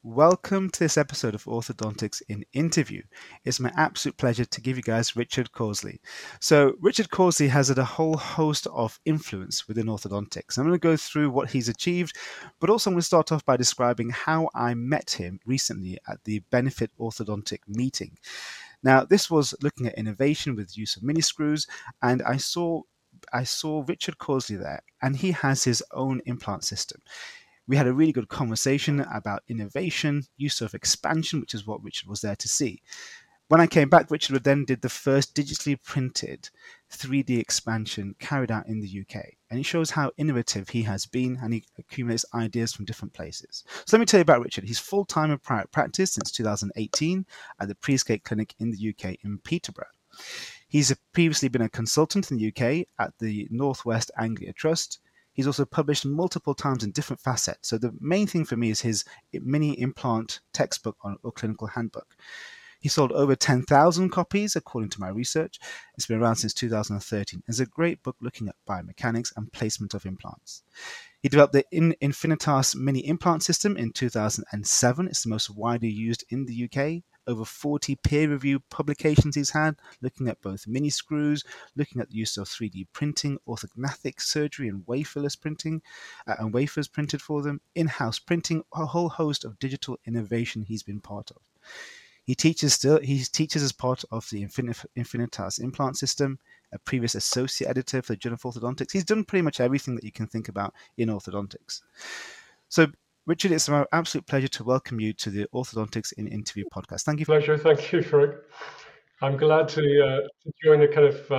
Welcome to this episode of Orthodontics in Interview. It's my absolute pleasure to give you guys Richard Causley. So, Richard Causley has had a whole host of influence within orthodontics. I'm going to go through what he's achieved, but also I'm going to start off by describing how I met him recently at the Benefit Orthodontic meeting. Now, this was looking at innovation with use of mini screws, and I saw Richard Causley there, and he has his own implant system. We had a really good conversation about innovation, use of expansion, which is what Richard was there to see. When I came back, Richard then did the first digitally printed 3D expansion carried out in the UK. And it shows how innovative he has been, and he accumulates ideas from different places. So let me tell you about Richard. He's full-time in private practice since 2018 at the Priestgate Clinic in the UK in Peterborough. He's previously been a consultant in the UK at the Northwest Anglia Trust. He's also published multiple times in different facets. So the main thing for me is his mini implant textbook or clinical handbook. He sold over 10,000 copies, according to my research. It's been around since 2013. It's a great book looking at biomechanics and placement of implants. He developed the Infinitas mini implant system in 2007. It's the most widely used in the UK. Over 40 peer-reviewed publications he's had, looking at both mini screws, looking at the use of 3D printing, orthognathic surgery and waferless printing, and wafers printed for them, in-house printing, a whole host of digital innovation he's been part of. He teaches as part of the Infinitas implant system, a previous associate editor for the Journal of Orthodontics. He's done pretty much everything that you can think about in orthodontics. So, Richard, it's my absolute pleasure to welcome you to the Orthodontics in Interview podcast. Thank you. Pleasure. Thank you, Frank. I'm glad to join a kind of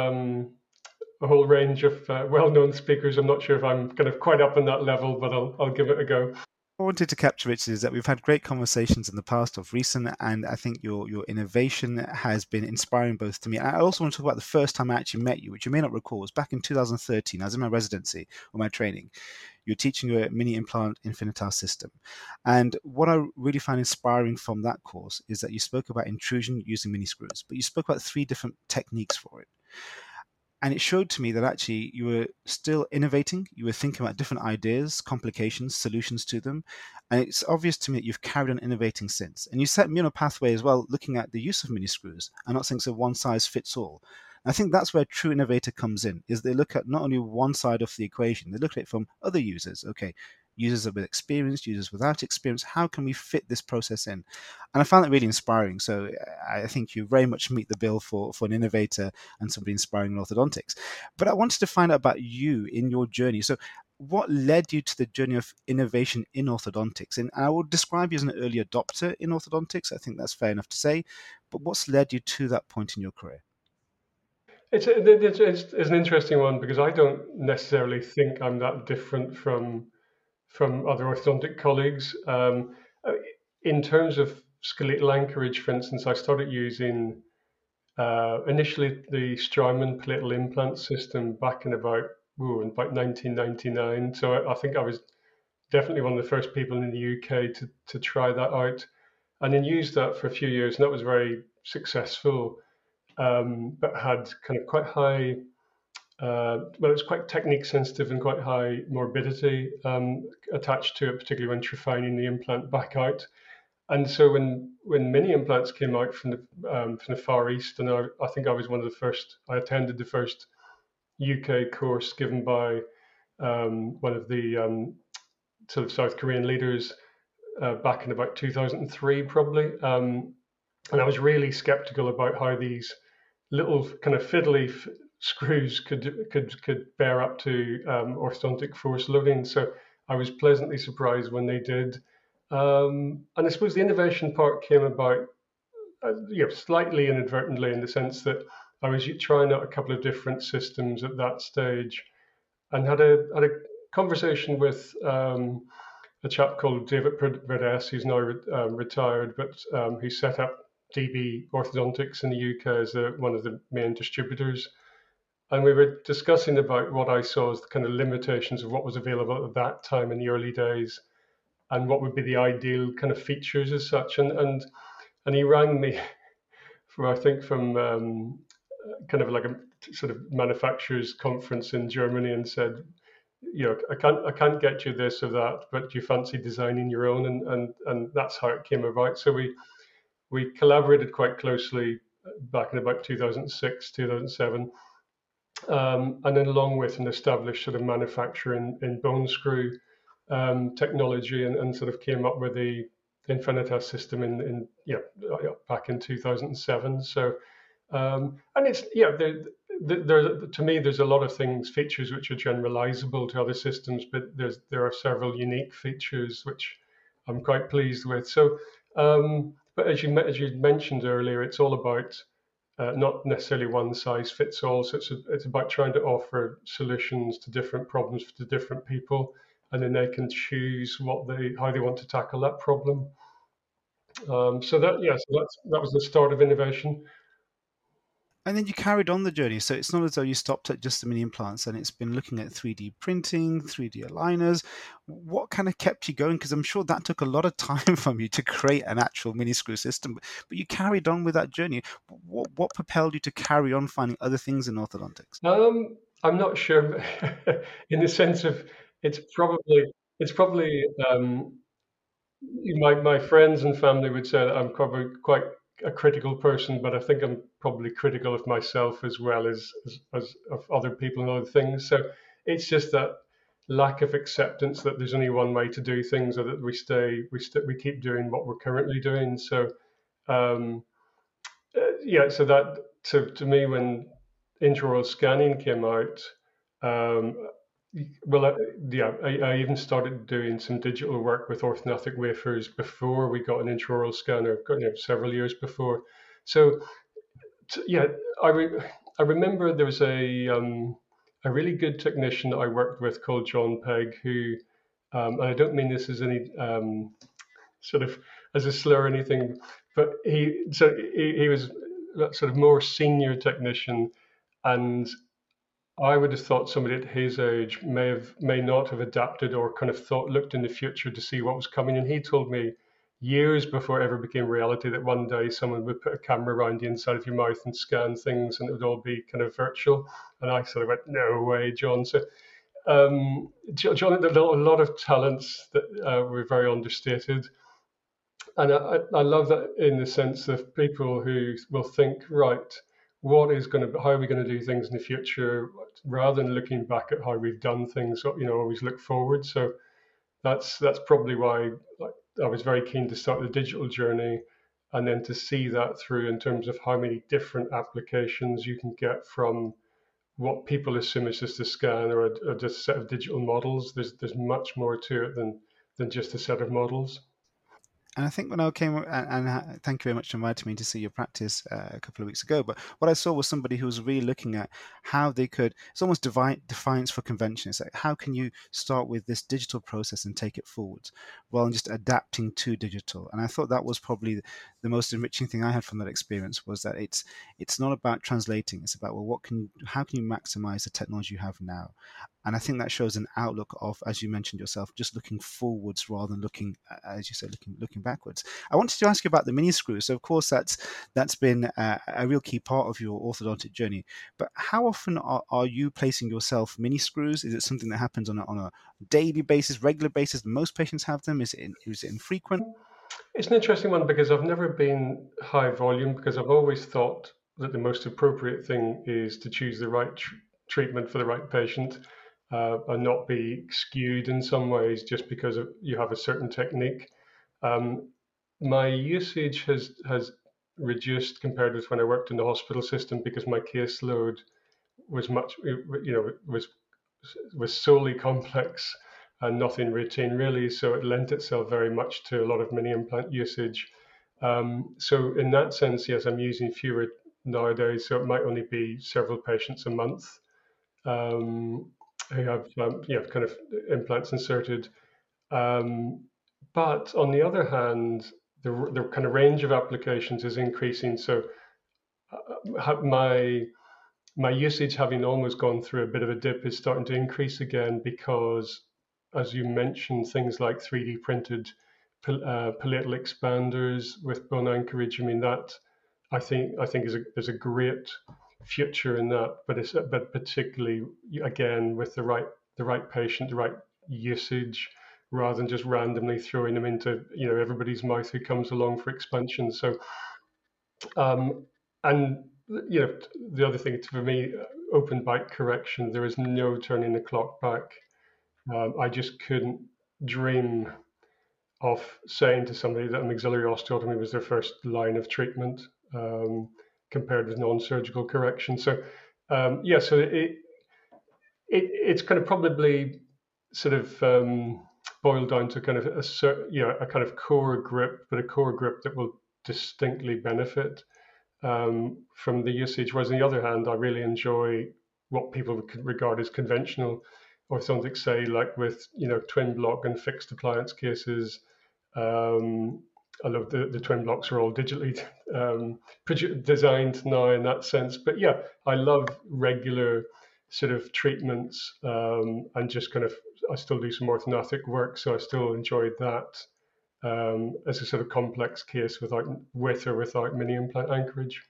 a whole range of well-known speakers. I'm not sure if I'm kind of quite up on that level, but I'll give it a go. I wanted to capture, Richard, is that we've had great conversations in the past of recent, and I think your innovation has been inspiring both to me. I also want to talk about the first time I actually met you, which you may not recall, was back in 2013. I was in my residency or my training. You were teaching a mini implant Infinitas system. And what I really found inspiring from that course is that you spoke about intrusion using mini screws, but you spoke about 3 different techniques for it. And it showed to me that actually you were still innovating. You were thinking about different ideas, complications, solutions to them. And it's obvious to me that you've carried on innovating since. And you set me on a pathway as well, looking at the use of mini screws and not saying so one size fits all. I think that's where true innovator comes in, is they look at not only one side of the equation, they look at it from other users. Okay, users with experience, users without experience, how can we fit this process in? And I found that really inspiring. So I think you very much meet the bill for an innovator and somebody inspiring in orthodontics. But I wanted to find out about you in your journey. So what led you to the journey of innovation in orthodontics? And I would describe you as an early adopter in orthodontics. I think that's fair enough to say. But what's led you to that point in your career? It's an interesting one because I don't necessarily think I'm that different from other orthodontic colleagues. Uh, in terms of skeletal anchorage, for instance, I started using initially the Straumann palatal implant system back in about 1999. So I think I was definitely one of the first people in the UK to try that out, and then used that for a few years, and that was very successful. But had kind of quite high, well, it's quite technique sensitive and quite high morbidity attached to it, particularly when refining the implant back out. And so when mini implants came out from the Far East, and I think I was one of the first. I attended the first UK course given by one of the sort of South Korean leaders back in about 2003, probably. And I was really skeptical about how these little kind of fiddly screws could bear up to orthodontic force loading. So I was pleasantly surprised when they did. And I suppose the innovation part came about, slightly inadvertently in the sense that I was trying out a couple of different systems at that stage, and had a conversation with a chap called David Verdes, who's now retired, but who set up DB Orthodontics in the UK as one of the main distributors. And we were discussing about what I saw as the kind of limitations of what was available at that time in the early days, and what would be the ideal kind of features as such. And he rang me from kind of like a sort of manufacturers conference in Germany and said, I can't get you this or that, but you fancy designing your own, and that's how it came about. So we collaborated quite closely back in about 2006, 2007, and then along with an established sort of manufacturer in bone screw technology, and sort of came up with the Infinitas system in back in 2007. So and it's to me there's a lot of features which are generalizable to other systems, but there are several unique features which I'm quite pleased with. So, but as you mentioned earlier, it's all about not necessarily one size fits all. So it's about trying to offer solutions to different problems to different people, and then they can choose how they want to tackle that problem. That was the start of innovation. And then you carried on the journey. So it's not as though you stopped at just the mini implants and it's been looking at 3D printing, 3D aligners. What kind of kept you going? Because I'm sure that took a lot of time from you to create an actual mini screw system, but you carried on with that journey. What propelled you to carry on finding other things in orthodontics? I'm not sure, in the sense of it's probably my friends and family would say that I'm probably quite a critical person, but I think I'm probably critical of myself as well as of other people and other things. So it's just that lack of acceptance that there's only one way to do things, or that we keep doing what we're currently doing. So um, so to me, when intraoral scanning came out, um, well, I even started doing some digital work with orthodontic wafers before we got an intraoral scanner, several years before. So yeah, I I remember there was a really good technician that I worked with called John Pegg, who, and I don't mean this as any sort of as a slur or anything, but he was that sort of more senior technician, and I would have thought somebody at his age may not have adapted, or kind of looked in the future to see what was coming. And he told me years before it ever became reality that one day someone would put a camera around the inside of your mouth and scan things, and it would all be kind of virtual. And I sort of went, "No way, John." So John had a lot of talents that were very understated, and I love that in the sense of people who will think, right, how are we going to do things in the future, rather than looking back at how we've done things. Always look forward. So that's probably why, like, I was very keen to start the digital journey, and then to see that through in terms of how many different applications you can get from what people assume is just a scan, or just a set of digital models. There's much more to it than just a set of models. And I think when I came, and thank you very much for inviting me to see your practice a couple of weeks ago. But what I saw was somebody who was really looking at how they could, it's almost defiance for convention. It's like, how can you start with this digital process and take it forwards rather than just adapting to digital? And I thought that was probably the most enriching thing I had from that experience, was that it's not about translating. It's about, well, how can you maximize the technology you have now? And I think that shows an outlook of, as you mentioned yourself, just looking forwards rather than looking, as you said, looking backwards. I wanted to ask you about the mini screw. So, of course, that's been a real key part of your orthodontic journey. But how often are you placing yourself mini screws? Is it something that happens on a daily basis, regular basis? Most patients have them. Is it infrequent? It's an interesting one because I've never been high volume, because I've always thought that the most appropriate thing is to choose the right treatment for the right patient, and not be skewed in some ways just because you have a certain technique. Um, my usage has reduced compared with when I worked in the hospital system, because my caseload was much, was solely complex and nothing routine really. So it lent itself very much to a lot of mini implant usage. So in that sense, yes, I'm using fewer nowadays. So it might only be several patients a month um, who have kind of implants inserted. Um, but on the other hand, the kind of range of applications is increasing. So my usage, having almost gone through a bit of a dip, is starting to increase again, because, as you mentioned, things like 3D printed palatal expanders with bone anchorage. I mean, that I think there's a great future in that, but particularly, again, with the right patient, the right usage, rather than just randomly throwing them into everybody's mouth who comes along for expansion. So um, and the other thing for me, open bite correction. There is no turning the clock back. I just couldn't dream of saying to somebody that a maxillary osteotomy was their first line of treatment, compared with non-surgical correction. So so it's kind of probably sort of boiled down to kind of a kind of core grip, but a core grip that will distinctly benefit from the usage. Whereas on the other hand, I really enjoy what people would regard as conventional orthodontics, say like with twin block and fixed appliance cases. Um, I love the twin blocks are all digitally designed now in that sense. But yeah, I love regular sort of treatments, and just kind of I still do some orthognathic work, so I still enjoyed that as a sort of complex case with or without mini implant anchorage.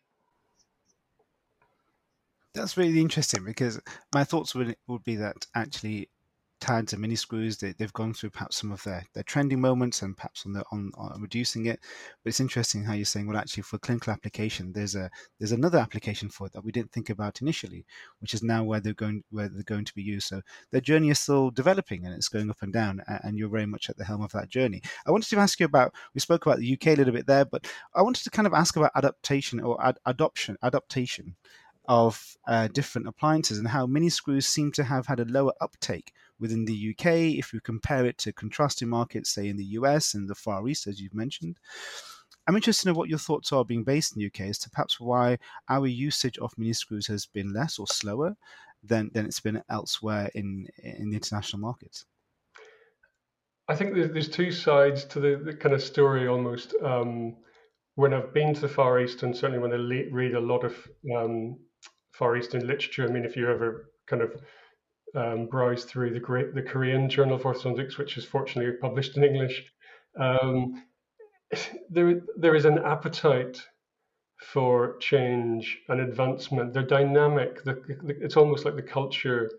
That's really interesting because my thoughts would be that actually TADs and mini screws they've gone through perhaps some of their trending moments and perhaps on reducing it. But it's interesting how you're saying, well, actually for clinical application, there's another application for it that we didn't think about initially, which is now where they're going to be used. So their journey is still developing and it's going up and down, and you're very much at the helm of that journey. I wanted to ask you about, we spoke about the UK a little bit there, but I wanted to kind of ask about adaptation or adaptation of different appliances and how mini screws seem to have had a lower uptake within the UK if you compare it to contrasting markets, say in the US and the Far East, as you've mentioned. I'm interested in what your thoughts are, being based in the UK, as to perhaps why our usage of mini screws has been less or slower than it's been elsewhere in the international markets. I think there's two sides to the kind of story almost. When I've been to the Far East, and certainly when I read a lot of Far Eastern literature, I mean, if you ever kind of browse through the Korean Journal of Orthodontics, which is fortunately published in English, um, there is an appetite for change and advancement. They're dynamic. It's almost like the culture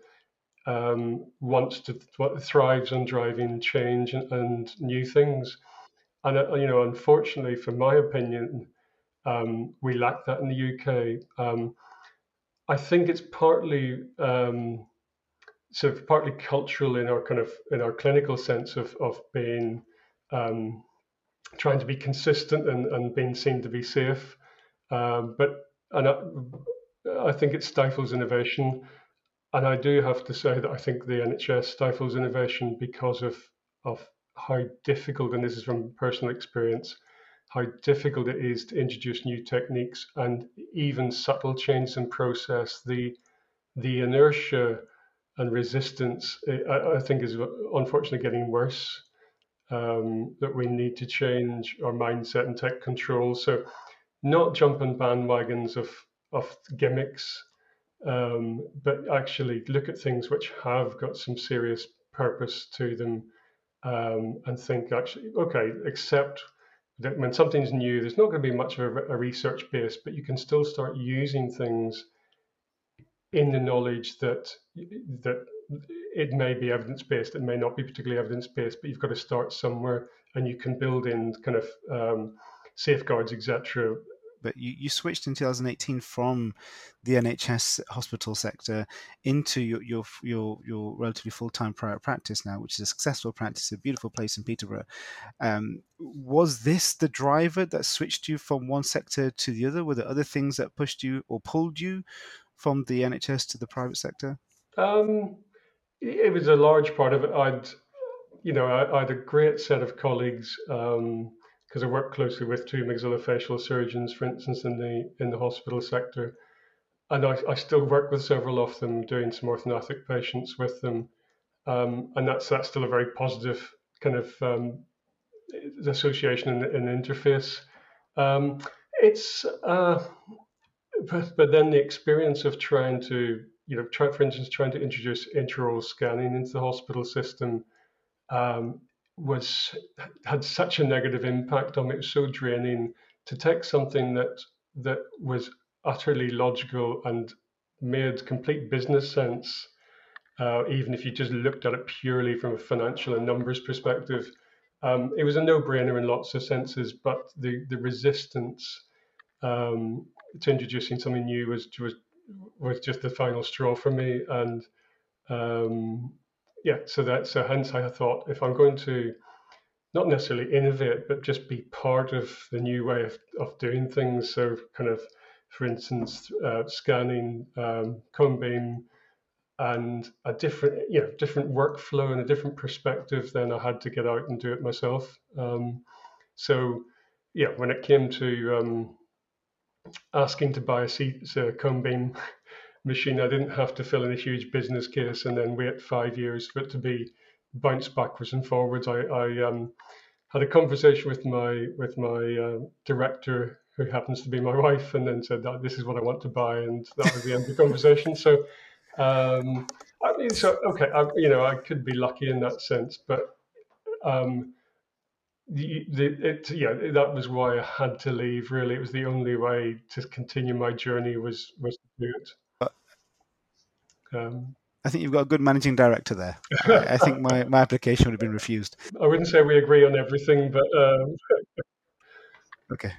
wants to thrives on driving change and new things. And unfortunately, for my opinion, we lack that in the UK. I think it's partly sort of partly cultural in our clinical sense of being trying to be consistent and being seen to be safe. But and I think it stifles innovation. And I do have to say that I think the NHS stifles innovation because of how difficult, and this is from personal experience, how difficult it is to introduce new techniques and even subtle changes in process. The inertia and resistance, I think, is unfortunately getting worse. That we need to change our mindset and take control. So, not jump on bandwagons of gimmicks, but actually look at things which have got some serious purpose to them, and think actually, okay, accept that when something's new, there's not going to be much of a research base, but you can still start using things in the knowledge that it may be evidence based, it may not be particularly evidence based, but you've got to start somewhere, and you can build in kind of safeguards, etc. But you switched in 2018 from the NHS hospital sector into your relatively full-time private practice now, which is a successful practice, a beautiful place in Peterborough. Was this the driver that switched you from one sector to the other? Were there other things that pushed you or pulled you from the NHS to the private sector? It was a large part of it. I had a great set of colleagues, because I work closely with two maxillofacial surgeons, for instance, in the hospital sector, and I still work with several of them, doing some orthognathic patients with them, and that's still a very positive kind of association and interface. Um, it's but then the experience of trying to for instance, trying to introduce intraoral scanning into the hospital system, um, was had such a negative impact on me. It was so draining to take something that was utterly logical and made complete business sense, even if you just looked at it purely from a financial and numbers perspective. It was a no-brainer in lots of senses, but the resistance um, to introducing something new was just the final straw for me. And yeah, so hence I thought, if I'm going to not necessarily innovate, but just be part of the new way of doing things. So kind of, for instance, scanning, cone beam, and a different, different workflow and a different perspective, then I had to get out and do it myself. So yeah, when it came to asking to buy a cone beam machine, I didn't have to fill in a huge business case and then wait 5 years for it to be bounced backwards and forwards. I had a conversation with my director, who happens to be my wife, and then said that this is what I want to buy, and that was the end of the conversation. So, I mean, so okay, I could be lucky in that sense, but um, yeah, that was why I had to leave. Really, it was the only way to continue my journey was to do it. Um, I think you've got a good managing director there. I think my application would have been refused. I wouldn't say we agree on everything, but Okay.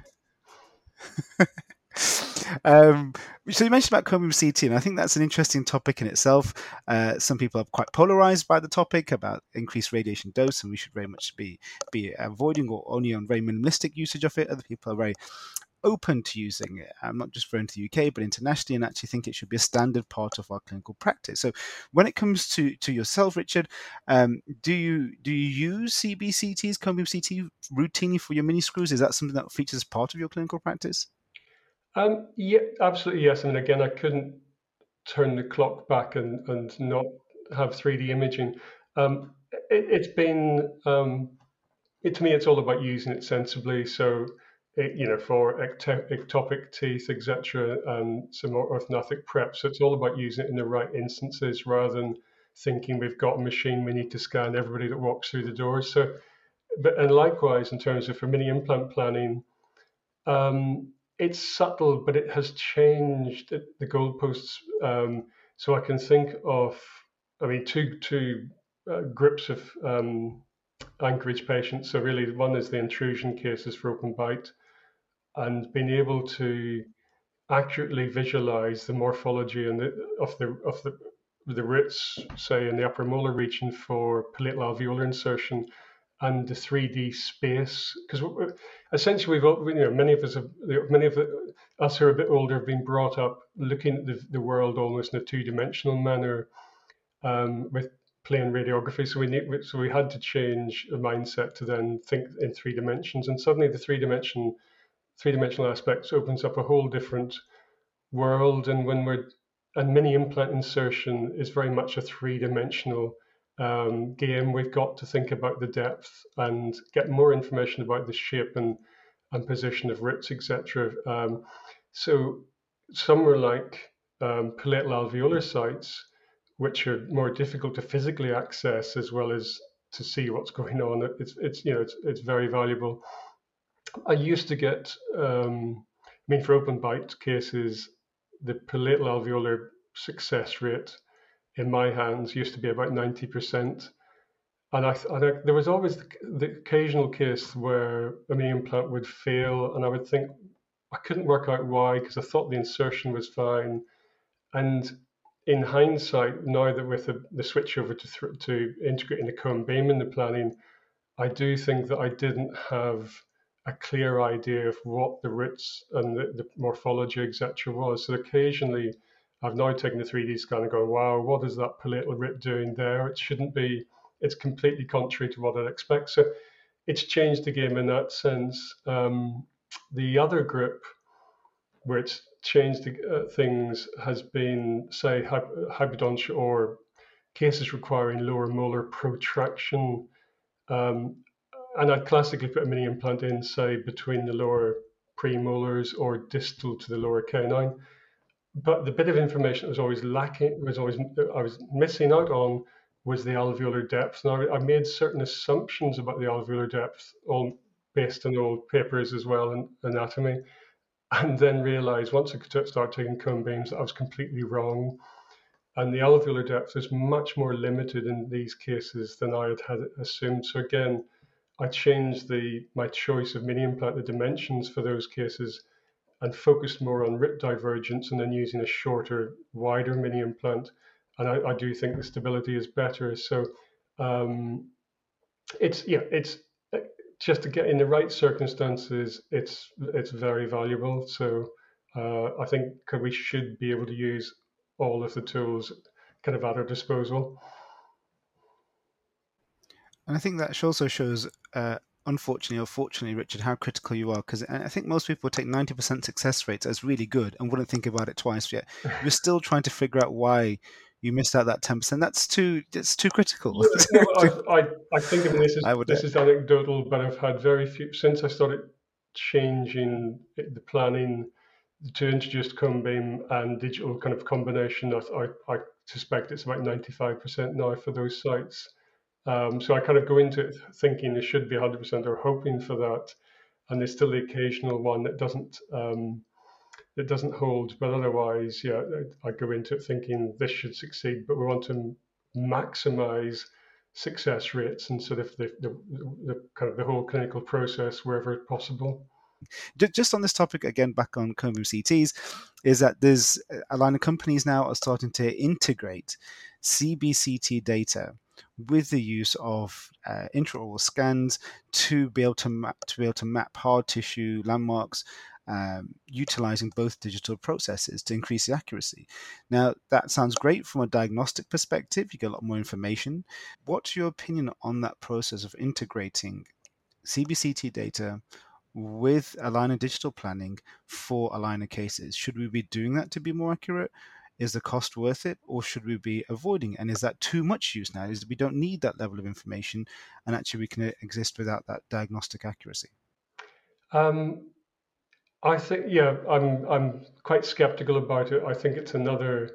Um, so you mentioned about chromium CT, and I think that's an interesting topic in itself. Some people are quite polarized by the topic about increased radiation dose, and we should very much be avoiding or only on very minimalistic usage of it. Other people are very open to using it. I'm not just referring to the UK, but internationally, and actually think it should be a standard part of our clinical practice. So, when it comes to yourself, Richard, do you use CBCTs, chromium CT, routinely for your mini screws? Is that something that features as part of your clinical practice? yeah, absolutely yes. I mean, again, I couldn't turn the clock back and not have 3D imaging. It's been to me, it's all about using it sensibly. So, for ectopic teeth, etc., and some more orthodontic prep. So it's all about using it in the right instances rather than thinking we've got a machine we need to scan everybody that walks through the door. So, and likewise in terms of for mini implant planning, it's subtle, but it has changed the goalposts. So I can think of, I mean, two groups of anchorage patients. So really, one is the intrusion cases for open bite, and being able to accurately visualize the morphology and the roots, say in the upper molar region for palatal alveolar insertion, and the 3D space, because essentially we've all, many of us have, many of us who are a bit older have been brought up looking at the world almost in a two-dimensional manner, with plain radiography. So we had to change the mindset to then think in 3 dimensions, and suddenly the three dimensional aspects opens up a whole different world. And mini implant insertion is very much a three-dimensional game. We've got to think about the depth and get more information about the shape and position of roots, etc. So somewhere like palatal alveolar sites, which are more difficult to physically access as well as to see what's going on, it's very valuable. I used to get, I mean, for open bite cases, the palatal alveolar success rate in my hands used to be about 90%. There was always the occasional case where a mini implant would fail, and I would think I couldn't work out why because I thought the insertion was fine. And in hindsight, now that with the switch over to integrating the cone beam in the planning, I do think that I didn't have a clear idea of what the roots and the morphology, etc., was. So occasionally, I've now taken the 3D scan and go, wow, what is that palatal root doing there? It shouldn't be, it's completely contrary to what I'd expect. So it's changed the game in that sense. The other group where it's changed things has been, say, hypodontia or cases requiring lower molar protraction, um, and I'd classically put a mini implant in, say, between the lower premolars or distal to the lower canine. But the bit of information that was always lacking, I was missing out on, was the alveolar depth. Now, I made certain assumptions about the alveolar depth, all based on old papers as well and anatomy, and then realized once I could start taking cone beams that I was completely wrong. and the alveolar depth is much more limited in these cases than I had assumed. So again, I changed my choice of mini implant, the dimensions for those cases, and focused more on rip divergence and then using a shorter, wider mini implant. And I do think the stability is better. So um, it's just to get in the right circumstances. It's very valuable. So I think we should be able to use all of the tools kind of at our disposal. And I think that also shows, unfortunately or fortunately, Richard, how critical you are. Because I think most people take 90% success rates as really good and wouldn't think about it twice. Yet you're still trying to figure out why you missed out that 10%. It's too critical. Yeah, no, I think, I mean, I would. this is anecdotal, but I've had very few since I started changing the planning to introduce cone beam and digital kind of combination. I suspect it's about 95% now for those sites. So I kind of go into it thinking it should be 100% or hoping for that, and there's still the occasional one that doesn't hold. But otherwise, yeah, I go into it thinking this should succeed, but we want to maximize success rates and sort of the kind of the whole clinical process wherever possible. Just on this topic again, back on cone beam CTs, is that there's a line of companies now are starting to integrate CBCT data with the use of intraoral scans to be able to map hard tissue landmarks, utilizing both digital processes to increase the accuracy. Now, that sounds great from a diagnostic perspective. You get a lot more information. What's your opinion on that process of integrating CBCT data with aligner digital planning for aligner cases? Should we be doing that to be more accurate? Is the cost worth it, or should we be avoiding it? And is that too much use now? Is that we don't need that level of information, and actually we can exist without that diagnostic accuracy? Um, I think, yeah, I'm quite skeptical about it. I think it's another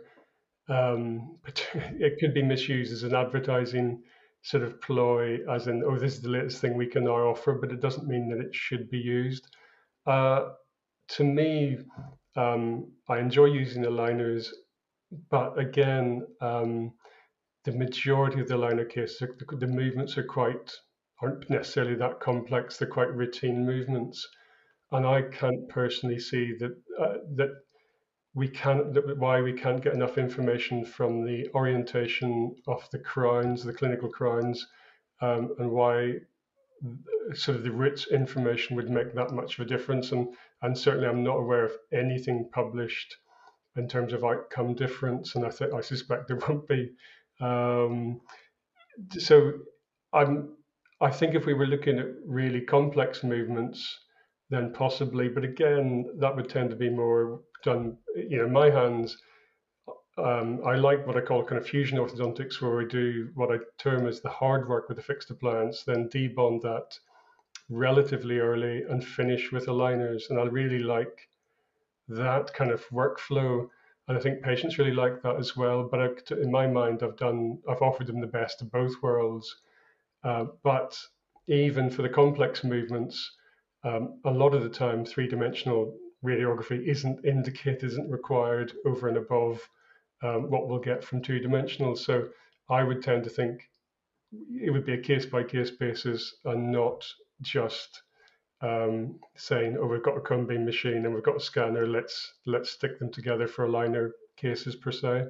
it could be misused as an advertising sort of ploy, as in, oh, this is the latest thing we can now offer, but it doesn't mean that it should be used. Uh, to me, I enjoy using aligners, but again, the majority of the aligner cases, the movements aren't necessarily that complex. They're quite routine movements, and I can't personally see that why we can't get enough information from the orientation of the crowns, the clinical crowns, and why sort of the rich information would make that much of a difference. And certainly, I'm not aware of anything published in terms of outcome difference, and I suspect there won't be. Um, so I'm I think if we were looking at really complex movements, then possibly, but again, that would tend to be more done, in my hands. I like what I call kind of fusion orthodontics, where we do what I term as the hard work with a fixed appliance, then debond that relatively early and finish with aligners. And I really like that kind of workflow. And I think patients really like that as well. But in my mind, I've offered them the best of both worlds. But even for the complex movements, a lot of the time, three-dimensional radiography isn't indicated, isn't required over and above what we'll get from two-dimensional. So I would tend to think it would be a case-by-case basis and not just saying, "Oh, we've got a cone beam machine and we've got a scanner. Let's stick them together for aligner cases per se."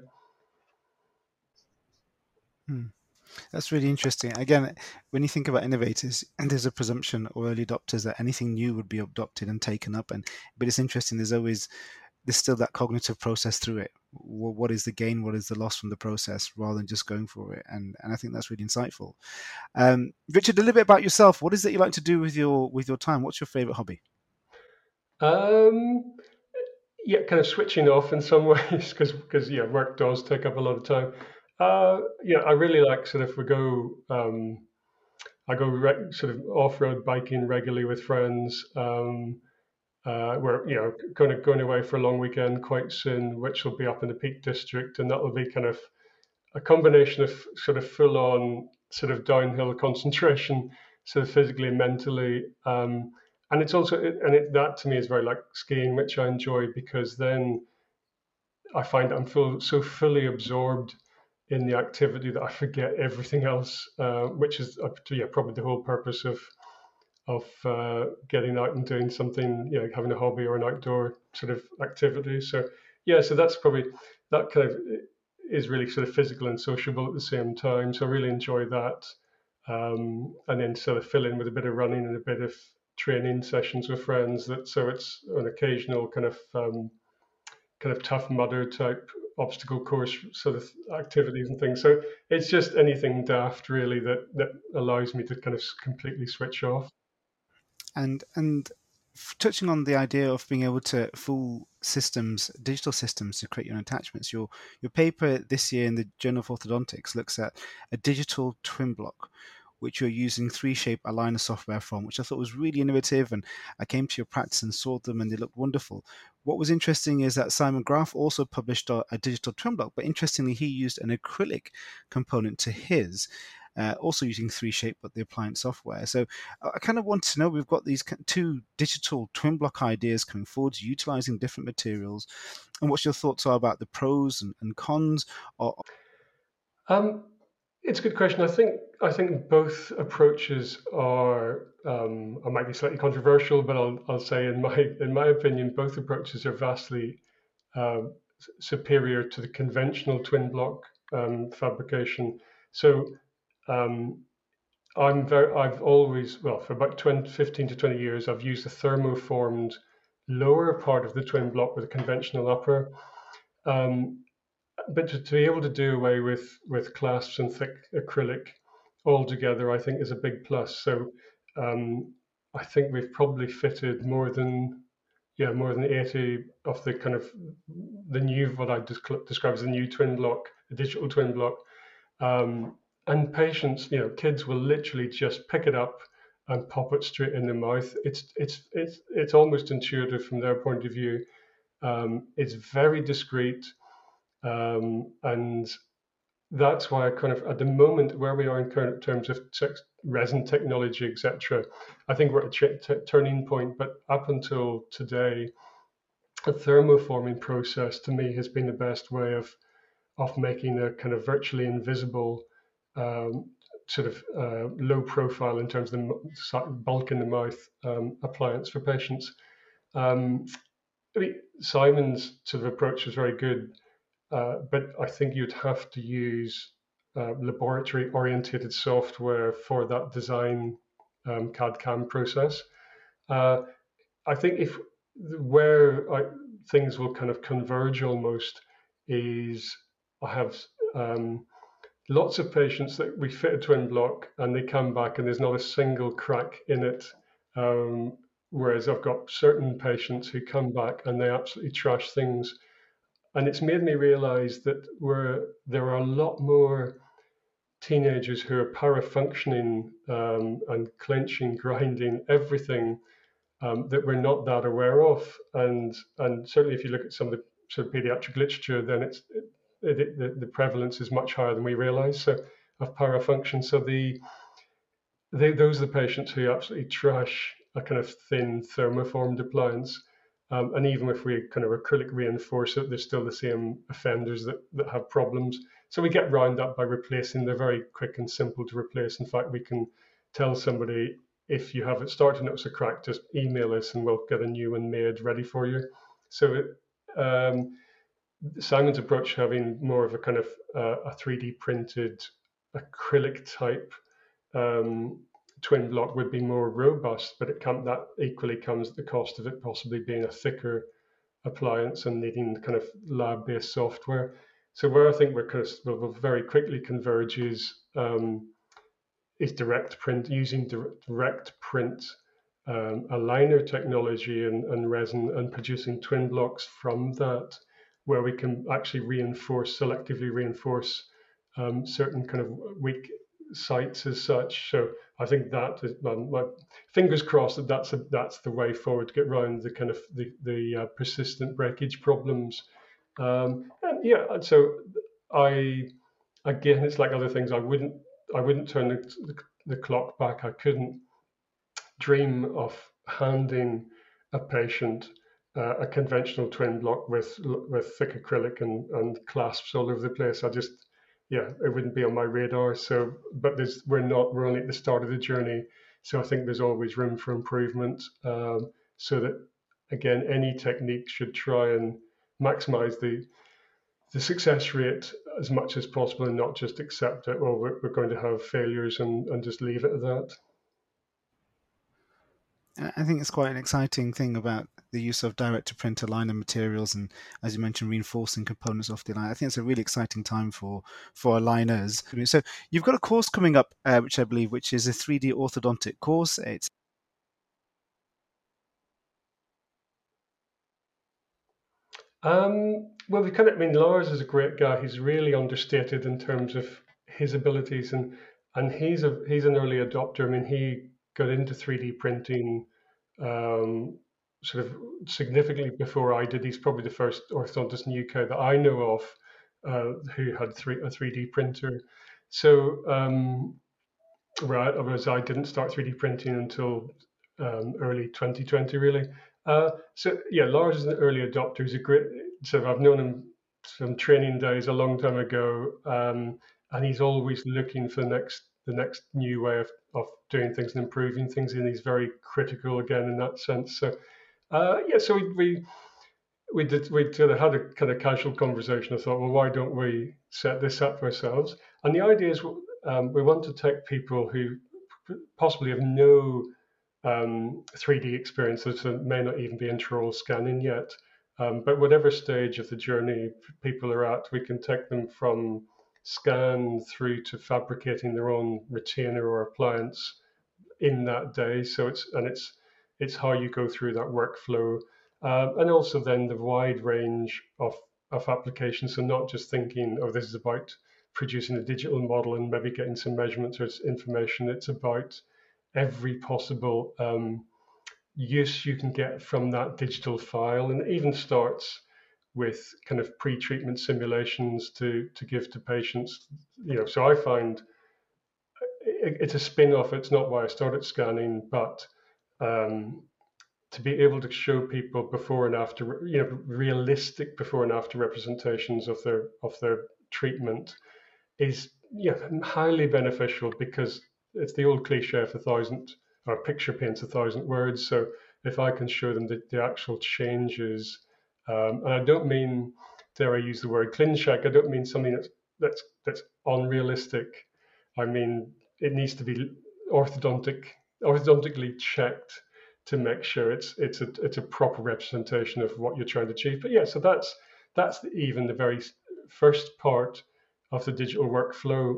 Hmm. That's really interesting. Again, when you think about innovators, and there's a presumption or early adopters that anything new would be adopted and taken up. But it's interesting. There's still that cognitive process through it. What is the gain? What is the loss from the process, rather than just going for it? And I think that's really insightful. Richard, a little bit about yourself. What is it you like to do with your time? What's your favorite hobby? Um, yeah, kind of switching off in some ways because yeah, work does take up a lot of time. Yeah, I really like sort of I go sort of off road biking regularly with friends. We're going away for a long weekend quite soon, which will be up in the Peak District, and that will be kind of a combination of sort of full on sort of downhill concentration, sort of physically and mentally. And it's also that to me is very like skiing, which I enjoy because then I find so fully absorbed in the activity that I forget everything else, which is yeah, probably the whole purpose of getting out and doing something, having a hobby or an outdoor sort of activity. So yeah, so that's probably that kind of is really sort of physical and sociable at the same time. So I really enjoy that, and then sort of fill in with a bit of running and a bit of training sessions with friends. So it's an occasional kind of tough mudder type obstacle course sort of activities and things. So it's just anything daft really that allows me to kind of completely switch off. And touching on the idea of being able to full systems, digital systems to create your own attachments, your paper this year in the Journal of Orthodontics looks at a digital twin block, which you're using 3Shape aligner software from, which I thought was really innovative. And I came to your practice and saw them, and they looked wonderful. What was interesting is that Simon Graf also published a digital twin block, but interestingly, he used an acrylic component to his. Also using 3Shape, but the appliance software. So I kind of want to know, we've got these two digital twin block ideas coming forward, utilizing different materials, and what your thoughts are about the pros and cons. Or, Um, it's a good question. I think both approaches are. I might be slightly controversial, but I'll say in my opinion, both approaches are vastly um, superior to the conventional twin block fabrication. So um, I've always, well, for about 15 to 20 years, I've used a thermoformed lower part of the twin block with a conventional upper. Um, but to be able to do away with clasps and thick acrylic altogether, I think is a big plus. So um, I think we've probably fitted more than 80 of the kind of the new, what I describe as the new twin block, the digital twin block. Um, and patients, kids will literally just pick it up and pop it straight in their mouth. It's almost intuitive from their point of view. It's very discreet, and that's why I kind of, at the moment where we are in current terms of resin technology, etc., I think we're at a turning point. But up until today, the thermoforming process to me has been the best way of making a kind of virtually invisible um, sort of low profile in terms of the bulk in the mouth appliance for patients. Um, I mean, Simon's sort of approach was very good, but I think you'd have to use laboratory orientated software for that design CAD CAM process. Uh, I think if where things will kind of converge almost is I have um, lots of patients that we fit a twin block and they come back and there's not a single crack in it. Um, Whereas I've got certain patients who come back and they absolutely trash things. And it's made me realize that there are a lot more teenagers who are parafunctioning and clenching, grinding, everything that we're not that aware of. And certainly, if you look at some of the sort of pediatric literature, then the prevalence is much higher than we realize. So of parafunction. So those are the patients who absolutely trash a kind of thin thermoformed appliance. And even if we kind of acrylic reinforce it, there's still the same offenders that have problems. So we get around that by replacing. They're very quick and simple to replace. In fact, we can tell somebody, if you have it starting to notice a crack, just email us and we'll get a new one made ready for you. So Simon's approach, having more of a kind of a 3D printed acrylic type um, twin block, would be more robust, but that equally comes at the cost of it possibly being a thicker appliance and needing kind of lab-based software. So where I think we'll very quickly converge is direct print, using direct print aligner technology and resin, and producing twin blocks from that, where we can actually selectively reinforce certain kind of weak sites as such. So I think that is my fingers crossed that's the way forward to get around the kind of the persistent breakage problems. And yeah, so I again, it's like other things. I wouldn't turn the clock back. I couldn't dream of handing a patient a conventional twin block with thick acrylic and clasps all over the place. I just, yeah, it wouldn't be on my radar. So, but we're only at the start of the journey. So I think there's always room for improvement. So that again, any technique should try and maximize the success rate as much as possible and not just accept it. Well, we're going to have failures and just leave it at that. I think it's quite an exciting thing about the use of direct-to-print aligner materials and, as you mentioned, reinforcing components of the aligner. I think it's a really exciting time for aligners. So you've got a course coming up, which I believe, which is a 3D orthodontic course. It's Well, we kind of, I mean, Lars is a great guy. He's really understated in terms of his abilities, and he's an early adopter. I mean, he got into 3D printing um, sort of significantly before I did. He's probably the first orthodontist in the UK that I know of who had a 3D printer. So, right, whereas I didn't start 3D printing until early 2020, really. So yeah, Lars is an early adopter. He's a great. So I've known him from training days a long time ago, and he's always looking for the next new way of doing things and improving things. And he's very critical again in that sense. So yeah, so we sort of had a kind of casual conversation. I thought, well, why don't we set this up ourselves? And the idea is we want to take people who possibly have no 3D experiences and may not even be intraoral scanning yet. But whatever stage of the journey people are at, we can take them from scan through to fabricating their own retainer or appliance in that day. So it's how you go through that workflow, and also then the wide range of applications. So not just thinking, oh, this is about producing a digital model and maybe getting some measurements or information. It's about every possible use you can get from that digital file, and it even starts with kind of pre-treatment simulations to give to patients. So I find it's a spin-off. It's not why I started scanning, but um, to be able to show people before and after, realistic before and after representations of their treatment is highly beneficial, because it's the old cliche of a thousand, or a picture paints a thousand words. So if I can show them the actual changes, and I don't mean, dare I use the word ClinCheck, I don't mean something that's unrealistic. I mean it needs to be orthodontically checked to make sure it's a proper representation of what you're trying to achieve. But yeah, so that's even the very first part of the digital workflow,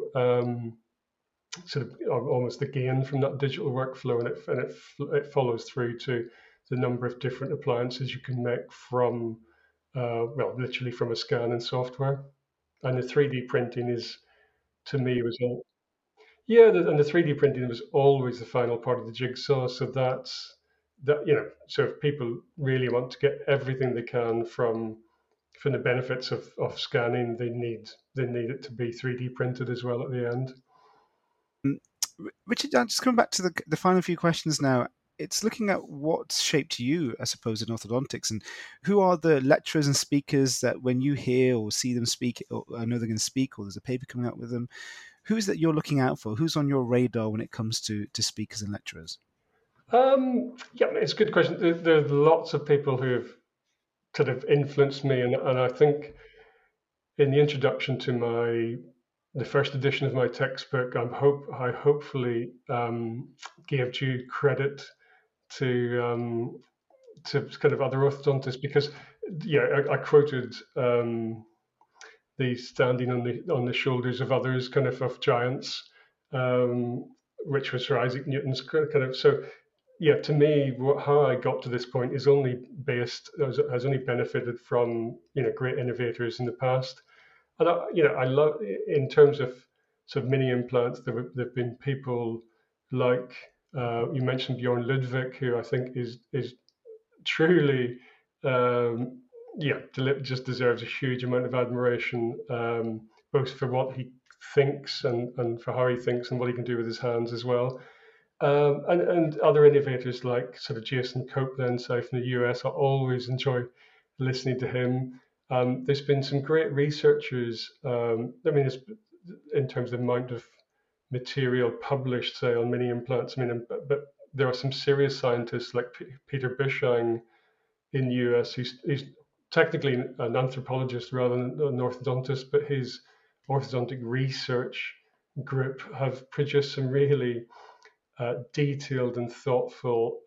sort of almost the gain from that digital workflow, and it follows through to the number of different appliances you can make from, well, literally from a scan and software. And the 3D printing is, to me, was all, yeah, and the 3D printing was always the final part of the jigsaw. So that's that, so if people really want to get everything they can from the benefits of scanning, they need it to be 3D printed as well at the end. Richard, just coming back to the final few questions now. It's looking at what's shaped you, I suppose, in orthodontics, and who are the lecturers and speakers that when you hear or see them speak, or I know they're going to speak, or there's a paper coming out with them, who's that you're looking out for? Who's on your radar when it comes to speakers and lecturers? Yeah, it's a good question. There's lots of people who have sort of influenced me, and I think in the introduction to the first edition of my textbook, I hopefully gave due credit to to kind of other orthodontists, because I quoted the standing on the shoulders of others, kind of giants, um, which was Sir Isaac Newton's kind of. So yeah, to me, how I got to this point is only has only benefited from great innovators in the past. And I love, in terms of sort of mini implants, there've been people like, you mentioned Bjorn Ludwig, who I think is truly, um, yeah, just deserves a huge amount of admiration, both for what he thinks and for how he thinks and what he can do with his hands as well. And other innovators like sort of Jason Copeland, say from the US, I always enjoy listening to him. There's been some great researchers. I mean, in terms of the amount of material published, say, on mini implants. I mean, but there are some serious scientists like Peter Bushang in the US. He's technically an anthropologist rather than an orthodontist, but his orthodontic research group have produced some really detailed and thoughtful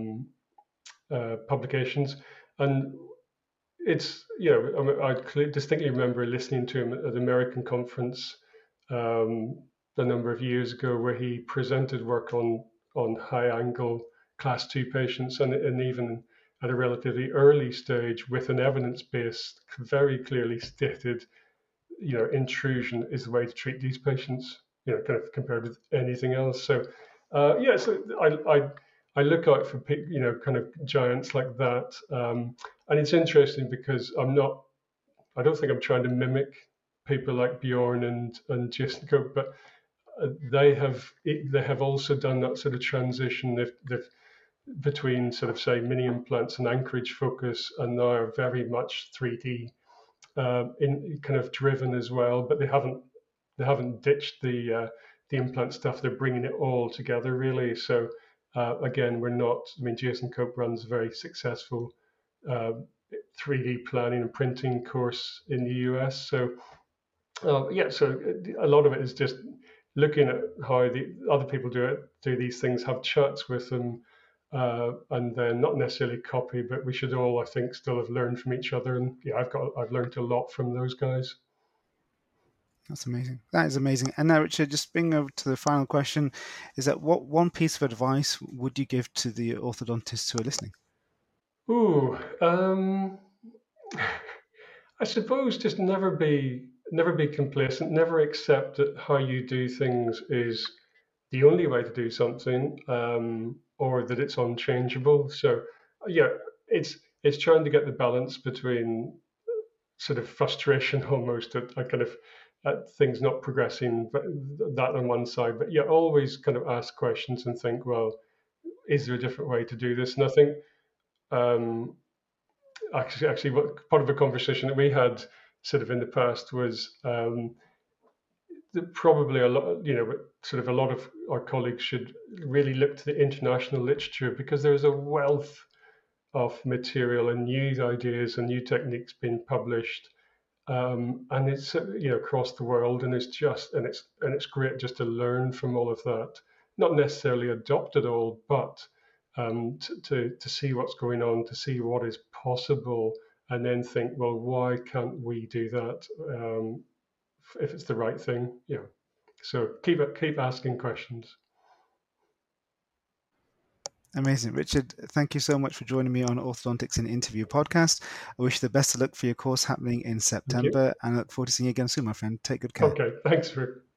publications. And it's, I distinctly remember listening to him at an American conference a number of years ago where he presented work on high angle class 2 patients, and even at a relatively early stage with an evidence base very clearly stated, intrusion is the way to treat these patients, kind of compared with anything else. So, so I look out for, kind of giants like that. And it's interesting because I don't think I'm trying to mimic people like Bjorn and Jason Cope, but they have also done that sort of transition. They've between sort of say mini implants and anchorage focus, and now are very much 3D in kind of driven as well. But they haven't ditched the implant stuff. They're bringing it all together really. So again, we're not. I mean, Jason Cope runs a very successful uh, 3D planning and printing course in the US. So so a lot of it is just looking at how the other people do these things, have chats with them, and then not necessarily copy, but we should all, I think, still have learned from each other. And yeah, I've learned a lot from those guys. That's amazing. That is amazing. And now, Richard, just bring over to the final question: is that what one piece of advice would you give to the orthodontists who are listening? Ooh, I suppose just never be complacent. Never accept that how you do things is the only way to do something, or that it's unchangeable. So yeah, it's trying to get the balance between sort of frustration almost at kind of at things not progressing, but that on one side. But yeah, always kind of ask questions and think, well, is there a different way to do this? And I think um, actually, what part of a conversation that we had sort of in the past was that probably a lot, sort of a lot of our colleagues should really look to the international literature because there's a wealth of material and new ideas and new techniques being published, and it's across the world, and it's great just to learn from all of that, not necessarily adopt it all, but to see what's going on, to see what is possible, and then think, well, why can't we do that if it's the right thing? Yeah. So keep asking questions. Amazing. Richard, thank you so much for joining me on Orthodontics in Interview podcast. I wish you the best of luck for your course happening in Thank you. September, and I look forward to seeing you again soon, my friend. Take good care. Okay. Thanks for